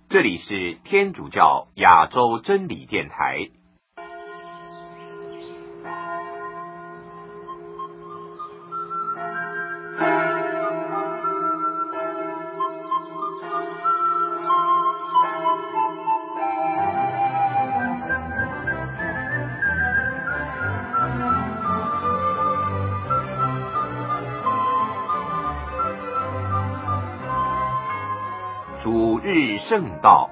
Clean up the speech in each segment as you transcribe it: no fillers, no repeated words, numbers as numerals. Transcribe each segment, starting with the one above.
这里是天主教亚洲真理电台。主日圣道，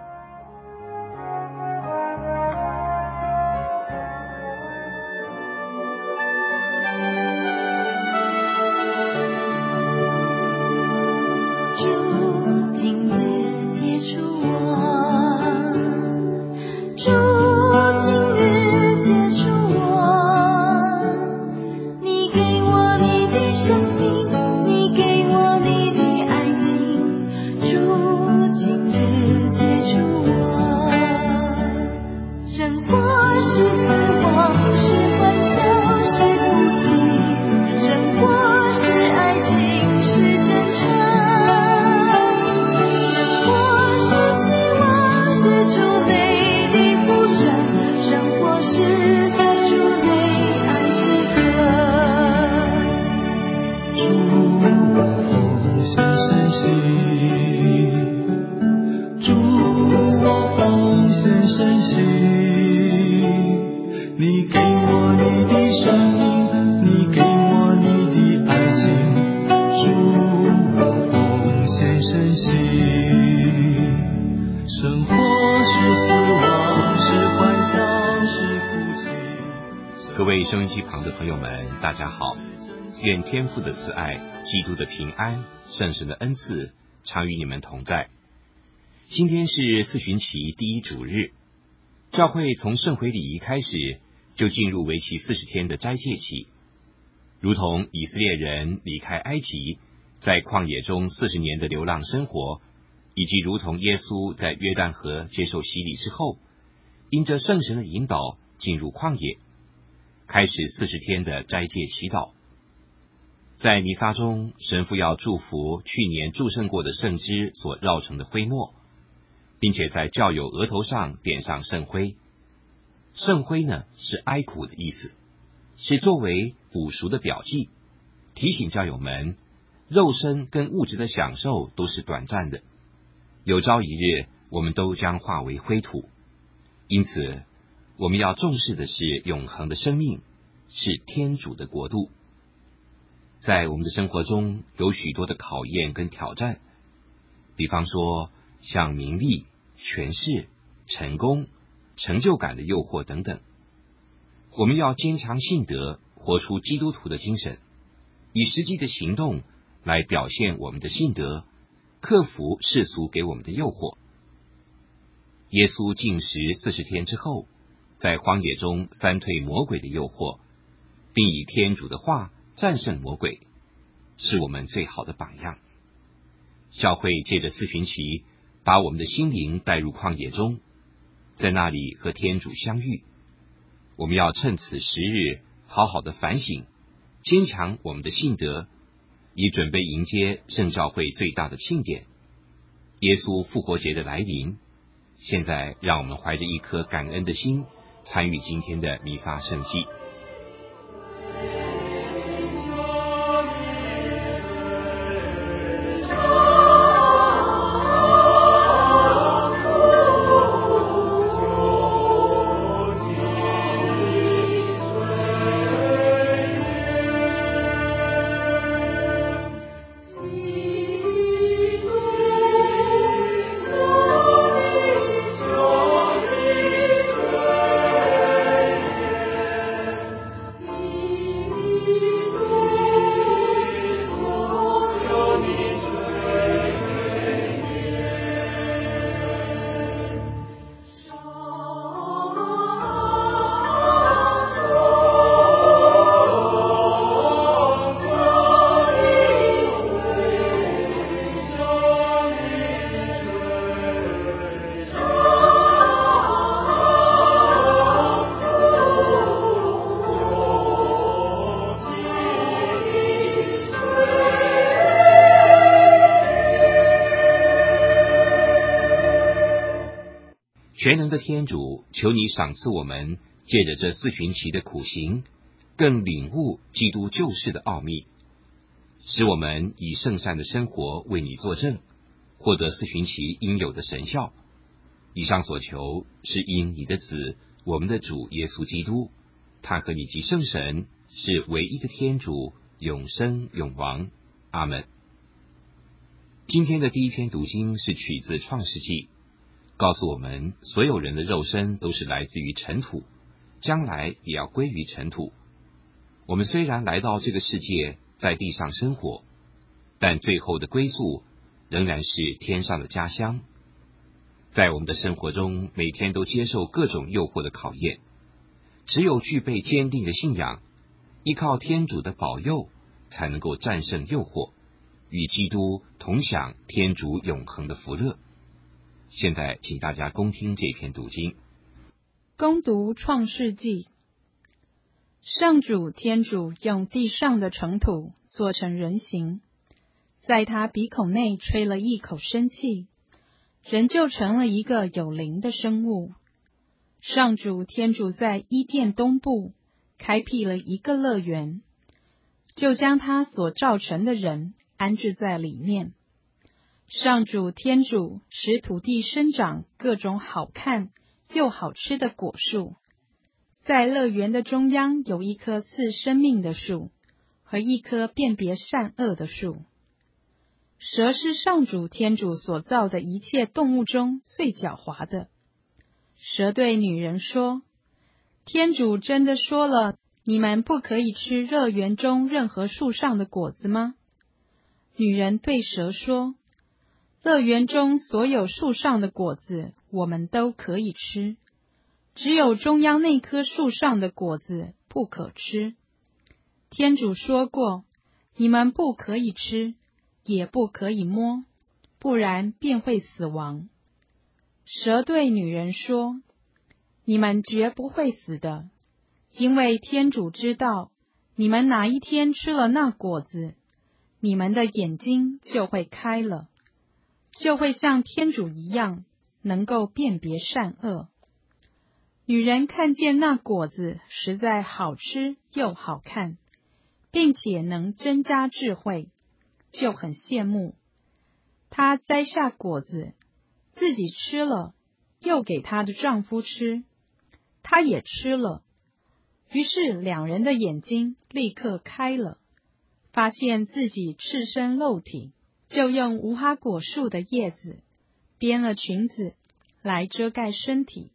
各位收音机旁的朋友们，大家好，愿天父的慈爱、基督的平安、圣神的恩赐常与你们同在。今天是四旬期第一主日，教会从圣回礼仪开始就进入为期40天的斋戒期，如同以色列人离开埃及，在旷野中40年的流浪生活，以及如同耶稣在约旦河接受洗礼之后，因着圣神的引导进入旷野，开始40天的斋戒祈祷。在弥撒中，神父要祝福去年祝圣过的圣枝所绕成的灰末，并且在教友额头上点上圣灰。圣灰呢，是哀苦的意思，是作为补赎的表记，提醒教友们，肉身跟物质的享受都是短暂的，有朝一日我们都将化为灰土。因此我们要重视的是永恒的生命，是天主的国度。在我们的生活中有许多的考验跟挑战，比方说像名利、权势、成功、成就感的诱惑等等。我们要坚强信德，活出基督徒的精神，以实际的行动来表现我们的信德，克服世俗给我们的诱惑。耶稣禁食40天之后，在荒野中三退魔鬼的诱惑，并以天主的话战胜魔鬼，是我们最好的榜样。教会借着四旬期，把我们的心灵带入旷野中，在那里和天主相遇。我们要趁此10日好好的反省，坚强我们的信德，以准备迎接圣教会最大的庆典——耶稣复活节的来临。现在让我们怀着一颗感恩的心，参与今天的弥撒圣祭。 全能的天主，求你赏赐我们，借着这四旬期的苦行，更领悟基督救世的奥秘，使我们以圣善的生活为你作证，获得四旬期应有的神效。以上所求，是因你的子，我们的主耶稣基督，他和你及圣神是唯一的天主，永生永王。阿们。今天的第一篇读经是取自创世纪，告诉我们所有人的肉身都是来自于尘土，将来也要归于尘土。我们虽然来到这个世界，在地上生活，但最后的归宿仍然是天上的家乡。在我们的生活中，每天都接受各种诱惑的考验，只有具备坚定的信仰，依靠天主的保佑，才能够战胜诱惑，与基督同享天主永恒的福乐。现在请大家恭听这篇读经。 恭读创世纪。上主天主用地上的尘土做成人形，在他鼻孔内吹了一口生气，人就成了一个有灵的生物。上主天主在伊甸东部开辟了一个乐园，就将他所造成的人安置在里面。上主天主使土地生长各种好看又好吃的果树，在乐园的中央有一棵赐生命的树和一棵辨别善恶的树。蛇是上主天主所造的一切动物中最狡猾的。蛇对女人说：天主真的说了，你们不可以吃乐园中任何树上的果子吗？女人对蛇说：乐园中所有树上的果子我们都可以吃，只有中央那棵树上的果子不可吃。天主说过，你们不可以吃，也不可以摸，不然便会死亡。蛇对女人说：你们绝不会死的，因为天主知道，你们哪一天吃了那果子，你们的眼睛就会开了，就会像天主一样，能够辨别善恶。女人看见那果子实在好吃又好看，并且能增加智慧，就很羡慕。她摘下果子，自己吃了，又给她的丈夫吃，他也吃了。于是两人的眼睛立刻开了，发现自己赤身露体，就用无花果树的叶子编了裙子来遮盖身体。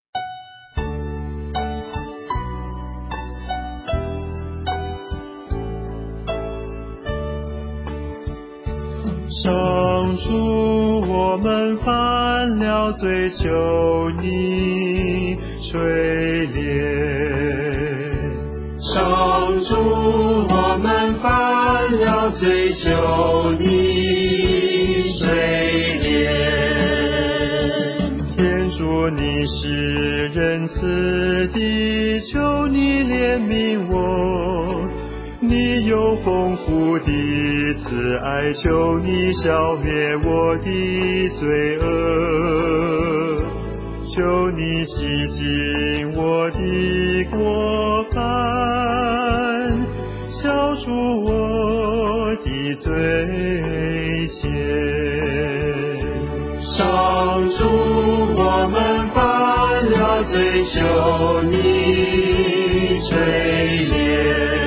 上主，我们犯了罪，求你垂怜。上主，我们犯了罪，求你垂怜。天主，你是仁慈的，求你怜悯我。你有丰富的慈爱，求你消灭我的罪恶，求你洗净我的过犯，消除我的罪愆。上主，我们犯了罪，求你垂怜。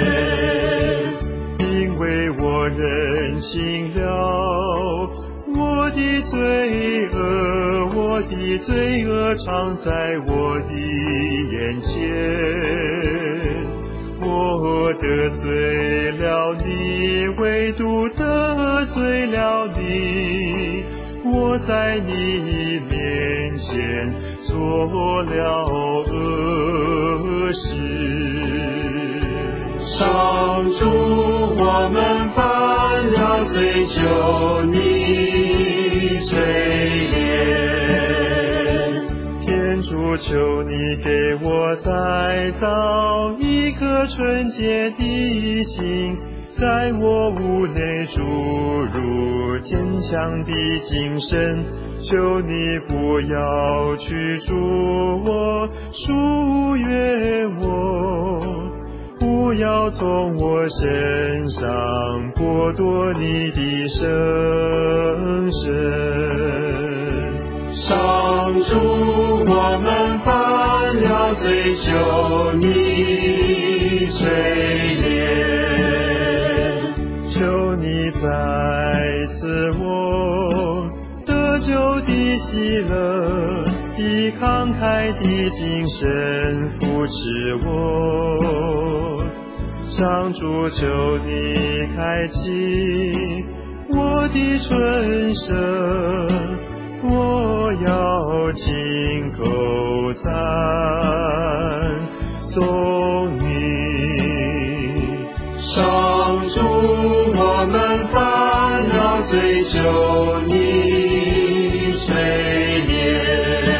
我认清了我的罪恶，我的罪恶常在我的眼前。我得罪了你，唯独得罪了你。我在你面前做了恶事。上主，我们犯了罪，求你垂怜。天主，求你给我再造一颗纯洁的心，在我屋内注入坚强的精神， 求你不要驱逐我，疏远我，不要从我身上剥夺你的圣神。上主，我们犯了罪，求你垂怜，求你再赐我得救的喜乐，以慷慨的精神扶持我。上主，求你开启我的春生，我要亲口赞颂你。上主，我们犯了罪，求你垂怜。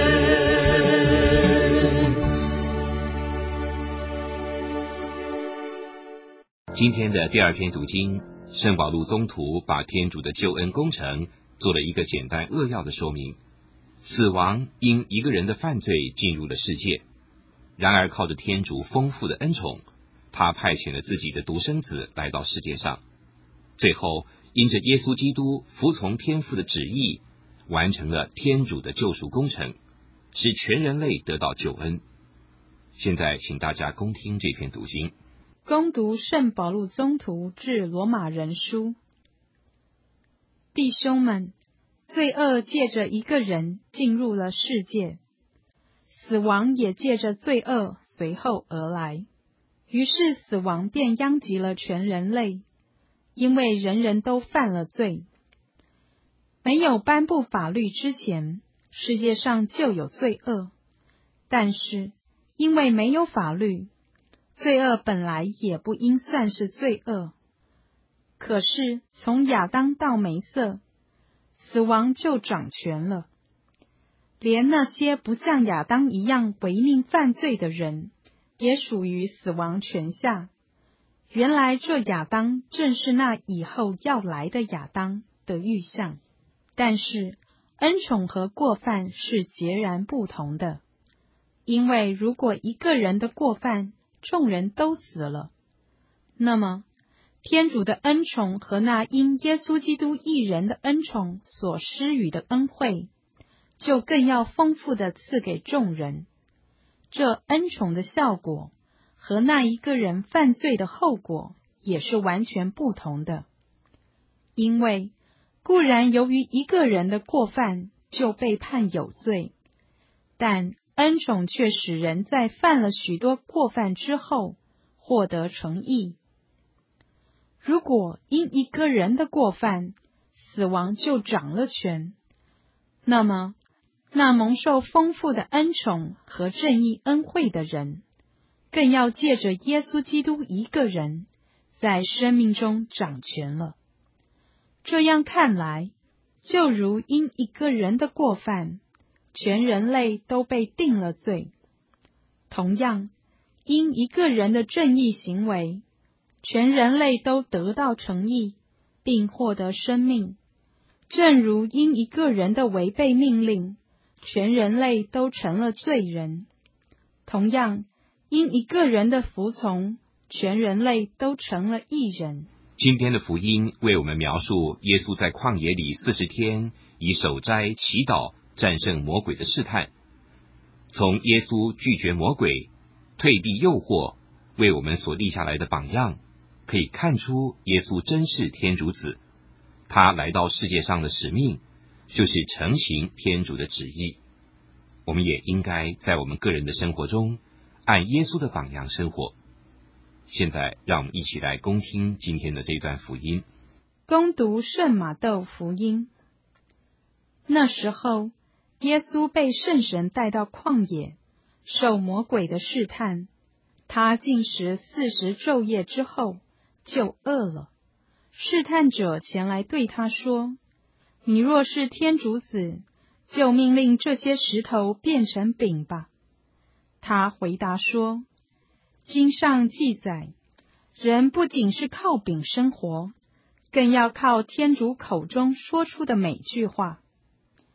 今天的第二篇读经，圣保禄宗徒把天主的救恩工程做了一个简单扼要的说明。死亡因一个人的犯罪进入了世界，然而靠着天主丰富的恩宠，他派遣了自己的独生子来到世界上，最后因着耶稣基督服从天父的旨意，完成了天主的救赎工程，使全人类得到救恩。现在请大家恭听这篇读经。 恭读圣保禄宗徒致罗马人书。弟兄们，罪恶借着一个人进入了世界，死亡也借着罪恶随后而来，于是死亡便殃及了全人类，因为人人都犯了罪。没有颁布法律之前，世界上就有罪恶，但是因为没有法律，罪恶本来也不应算是罪恶。可是从亚当到梅瑟，死亡就掌权了，连那些不像亚当一样违命犯罪的人，也属于死亡权下。原来这亚当正是那以后要来的亚当的预像，但是恩宠和过犯是截然不同的。因为如果一个人的过犯众人都死了，那么天主的恩宠和那因耶稣基督一人的恩宠所施予的恩惠，就更要丰富地赐给众人。这恩宠的效果和那一个人犯罪的后果也是完全不同的。因为固然由于一个人的过犯就被判有罪，但恩宠却使人在犯了许多过犯之后获得成义。如果因一个人的过犯，死亡就掌了权，那么那蒙受丰富的恩宠和正义恩惠的人，更要借着耶稣基督一个人，在生命中掌权了。这样看来，就如因一个人的过犯，全人类都被定了罪，同样，因一个人的正义行为，全人类都得到成义，并获得生命。正如因一个人的违背命令，全人类都成了罪人，同样，因一个人的服从，全人类都成了义人。 今天的福音为我们描述耶稣在旷野里40天以守斋祈祷战胜魔鬼的试探，从耶稣拒绝魔鬼、退避诱惑为我们所立下来的榜样，可以看出耶稣真是天主子，他来到世界上的使命就是承行天主的旨意。我们也应该在我们个人的生活中按耶稣的榜样生活。现在让我们一起来恭听今天的这段福音。 恭读圣马窦福音。那时候，耶稣被圣神带到旷野，受魔鬼的试探。他禁食40昼夜之后，就饿了。试探者前来对他说：“你若是天主子，就命令这些石头变成饼吧。”他回答说：“经上记载，人不仅是靠饼生活，更要靠天主口中说出的每句话。”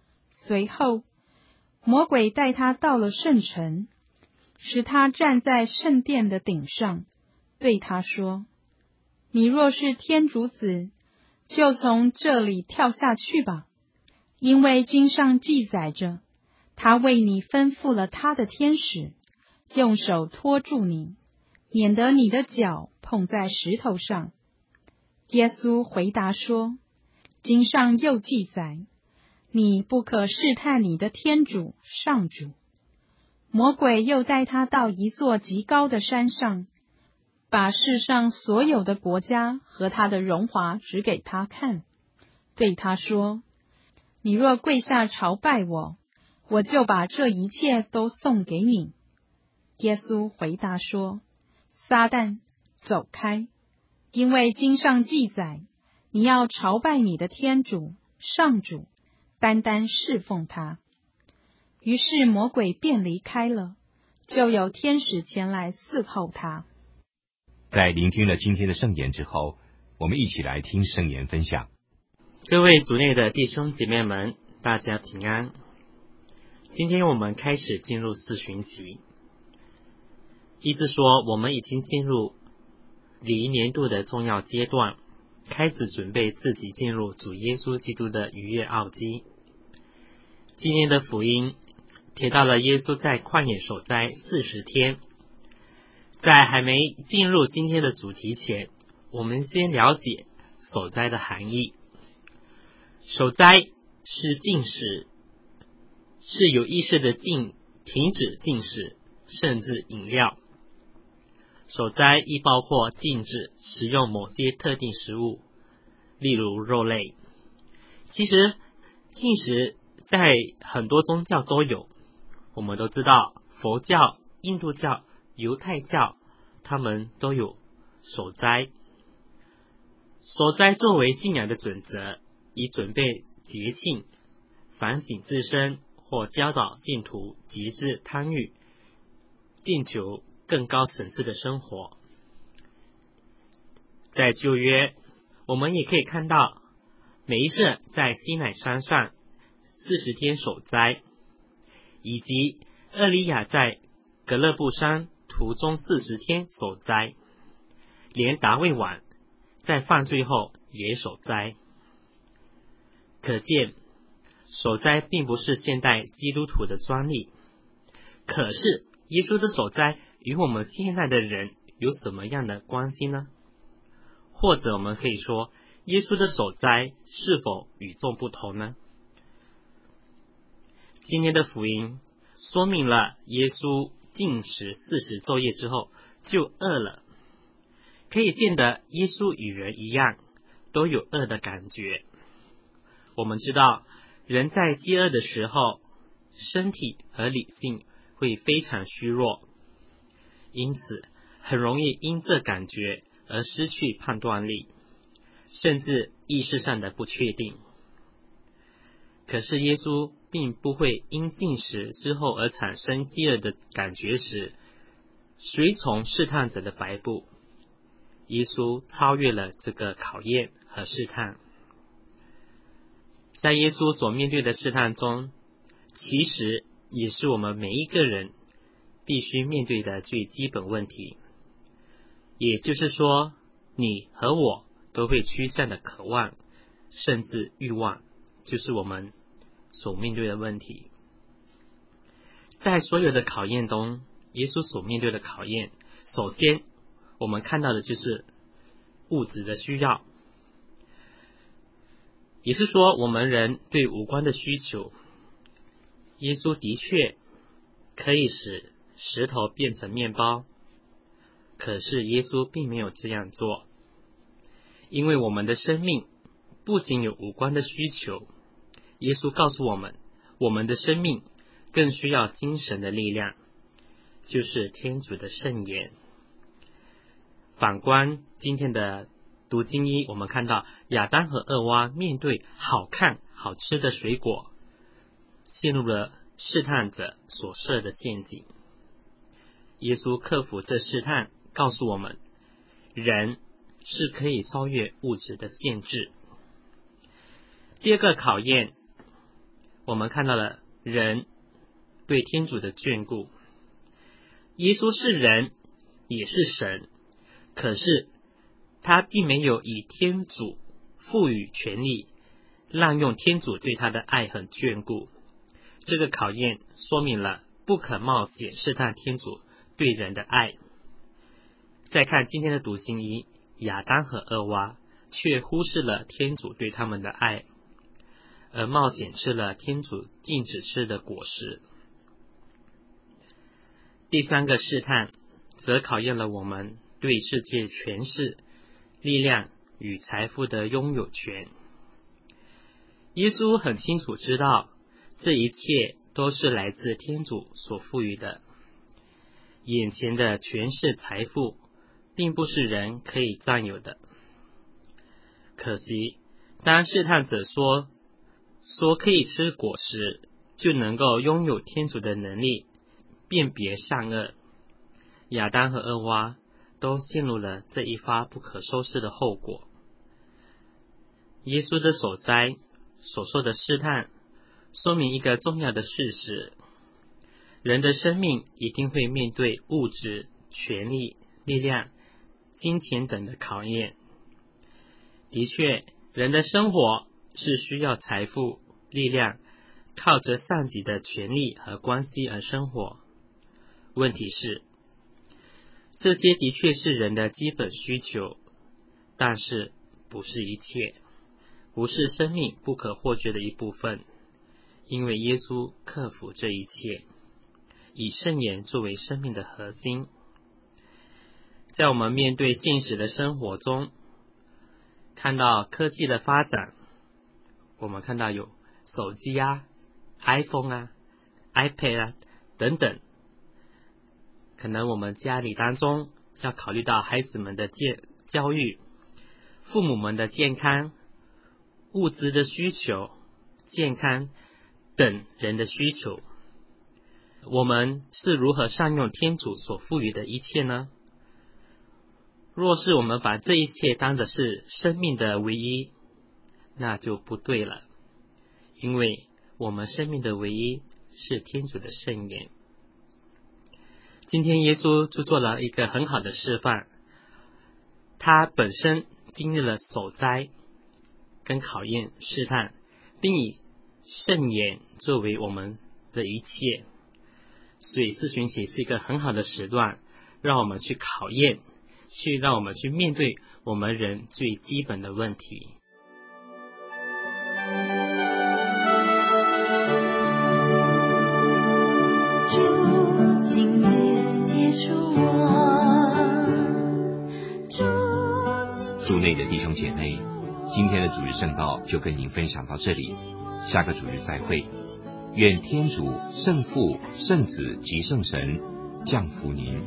随后，魔鬼带他到了圣城，使他站在圣殿的顶上，对他说：你若是天主子，就从这里跳下去吧，因为经上记载着，他为你吩咐了他的天使，用手托住你，免得你的脚碰在石头上。耶稣回答说：经上又记载，你不可试探你的天主上主。魔鬼又带他到一座极高的山上，把世上所有的国家和他的荣华指给他看，对他说：你若跪下朝拜我，我就把这一切都送给你。耶稣回答说：撒旦，走开，因为经上记载，你要朝拜你的天主上主，单单侍奉他。于是魔鬼便离开了，就有天使前来伺候他。 在聆听了今天的圣言之后，我们一起来听圣言分享。 各位主内的弟兄姐妹们，大家平安。今天我们开始进入四旬期，意思说我们已经进入离年度的重要阶段，开始准备自己进入主耶稣基督的逾越奥基。今天的福音提到了耶稣在旷野守斋40天。在还没进入今天的主题前，我们先了解守斋的含义。守斋是禁食，是有意识的停止进食，甚至饮料。守斋亦包括禁止食用某些特定食物，例如肉类。其实禁食在很多宗教都有，我们都知道佛教、印度教、犹太教他们都有守斋。守斋作为信仰的准则，以准备节庆、反省自身或教导信徒节制贪欲，进求更高层次的生活。在旧约，我们也可以看到梅瑟在西乃山上40天守斋，以及厄利亚在革勒布山途中40天守斋，连达味王在犯罪后也守斋。可见守斋并不是现代基督徒的专利。可是耶稣的守斋与我们现在的人有什么样的关系呢？或者我们可以说，耶稣的守斋是否与众不同呢？今天的福音说明了耶稣禁食40昼夜之后就饿了，可以见得耶稣与人一样都有饿的感觉。我们知道人在饥饿的时候，身体和理性会非常虚弱，因此很容易因这感觉而失去判断力，甚至意识上的不确定。可是耶稣并不会因进食之后而产生饥饿的感觉时，随从试探者的摆布。耶稣超越了这个考验和试探。在耶稣所面对的试探中，其实也是我们每一个人必须面对的最基本问题。也就是说，你和我都会趋向的渴望，甚至欲望，就是我们所面对的问题。在所有的考验中，耶稣所面对的考验，首先我们看到的就是物质的需要，也是说我们人对五官的需求。耶稣的确可以使石头变成面包，可是耶稣并没有这样做，因为我们的生命不仅有五官的需求，耶稣告诉我们，我们的生命更需要精神的力量，就是天主的圣言。反观今天的读经一，我们看到亚当和厄娃面对好看好吃的水果，陷入了试探者所设的陷阱。耶稣克服这试探，告诉我们，人是可以超越物质的限制。第二个考验， 我们看到了人对天主的眷顾。耶稣是人，也是神，可是他并没有以天主赋予权力，滥用天主对他的爱和眷顾。这个考验说明了不可冒险试探天主对人的爱。再看今天的读经一，亚当和厄娃却忽视了天主对他们的爱，而冒险吃了天主禁止吃的果实。第三个试探则考验了我们对世界权势、力量与财富的拥有权。耶稣很清楚知道这一切都是来自天主所赋予的，眼前的权势财富并不是人可以占有的。可惜当试探者说可以吃果实就能够拥有天主的能力，辨别善恶，亚当和厄娃都陷入了这一发不可收拾的后果。耶稣的守斋所说的试探说明一个重要的事实：人的生命一定会面对物质、权力、力量、金钱等的考验。的确，人的生活是需要财富、力量，靠着上级的权力和关系而生活。问题是，这些的确是人的基本需求，但是不是一切，不是生命不可或缺的一部分，因为耶稣克服这一切，以圣言作为生命的核心。在我们面对现实的生活中，看到科技的发展，我们看到有手机啊、iPhone 啊、iPad 啊等等，可能我们家里当中要考虑到孩子们的教育、父母们的健康、物资的需求、健康等人的需求。我们是如何善用天主所赋予的一切呢？若是我们把这一切当作是生命的唯一，那就不对了，因为我们生命的唯一是天主的圣言。今天耶稣就做了一个很好的示范，他本身经历了守斋跟考验试探，并以圣言作为我们的一切，所以四旬期是一个很好的时段，让我们去考验，让我们去面对我们人最基本的问题。 主内的弟兄姐妹，今天的主日圣道就跟您分享到这里，下个主日再会。愿天主圣父、圣子及圣神降福您。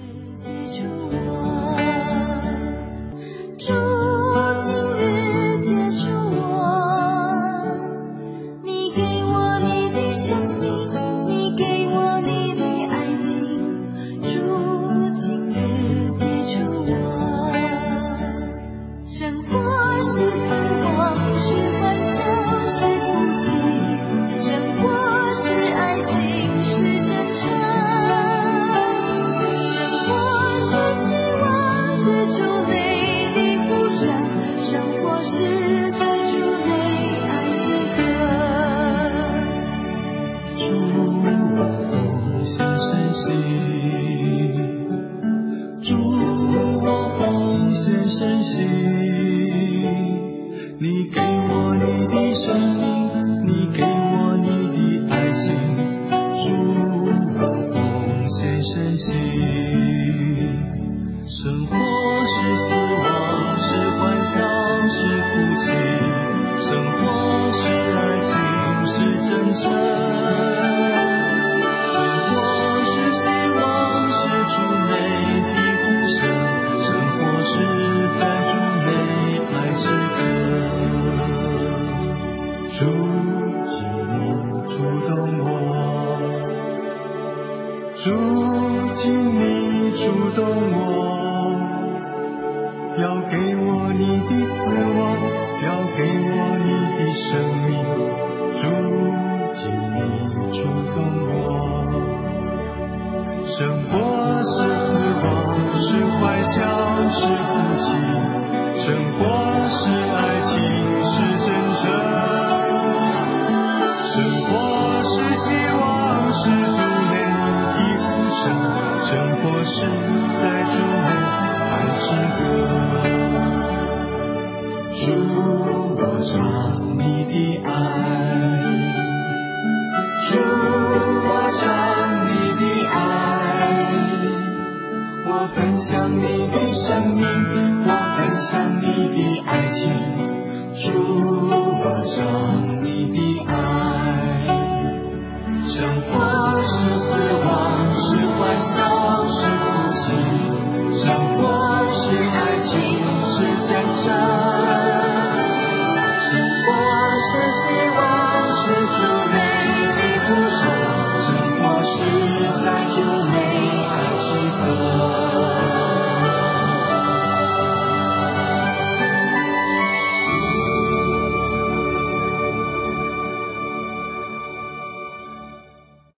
主，请你触动我，要给我你的死亡，要给我你的生命。主， 请你触动我。生活是死亡，是欢笑，是哭泣，生活是爱情，是真诚。生活是希望，是主内的呼声，生活是在主内爱之歌。主，我尝你的爱，主，我尝你的爱，我分享你的生命，我分享你的爱情。主，我尝你的爱，生活是死亡，是欢笑。